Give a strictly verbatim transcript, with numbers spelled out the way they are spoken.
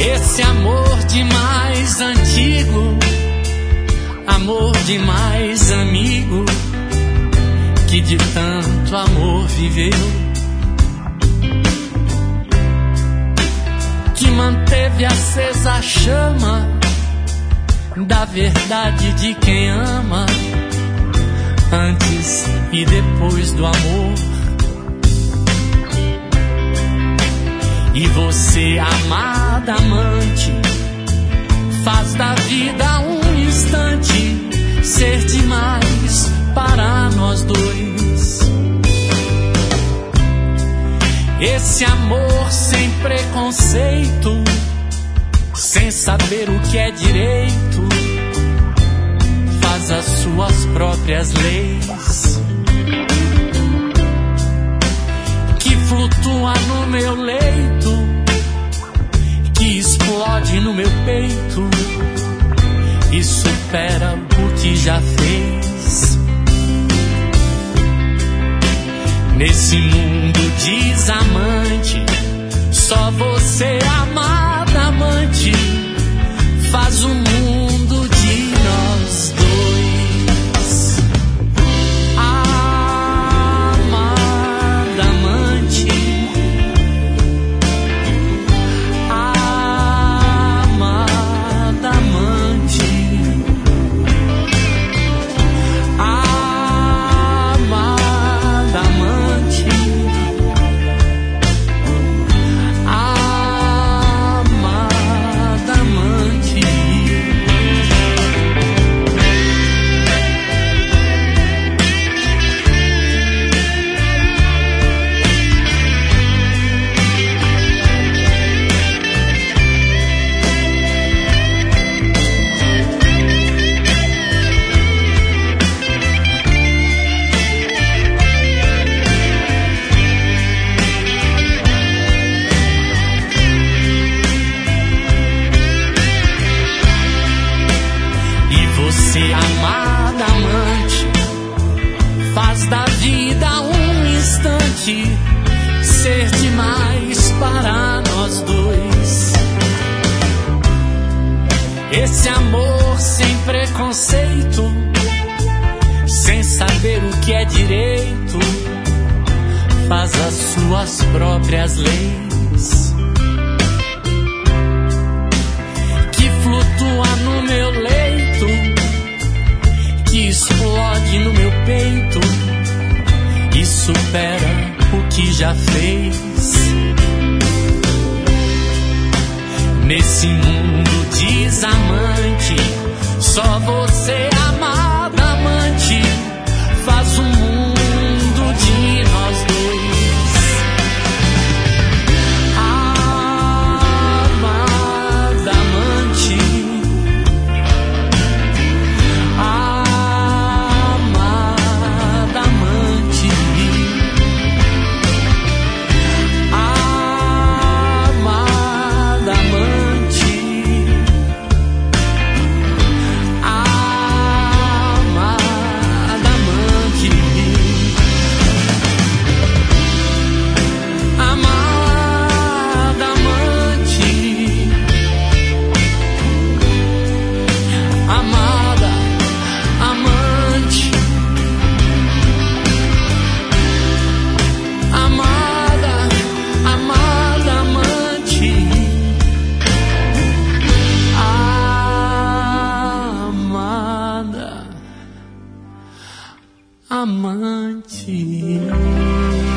Esse amor demais antigo, amor demais amigo, que de tanto amor viveu, que manteve acesa a chama da verdade de quem ama, antes e depois do amor. E você, amada amante, faz da vida um instante ser demais para nós dois. Esse amor sem preconceito, sem saber o que é direito, faz as suas próprias leis, que flutua no meu leito, que explode no meu peito e supera o que já fez. Nesse mundo desamante, só você, amada amante, faz o mundo de nós dois. Amada amante, amada amante, amada amante, amada amante. E você, amada amante, faz da vida um instante ser demais para nós dois. Esse amor sem preconceito, sem saber o que é direito, faz as suas próprias leis, que flutua no meu leito, que explode no meu peito e supera o que já fez. Nesse mundo desamante, só você, amada amante, faz o mundo de nós dois. Amada amante, amada amante, amada amante, amada amante, amada amante, amada amante, amada, amada amante, amada amante.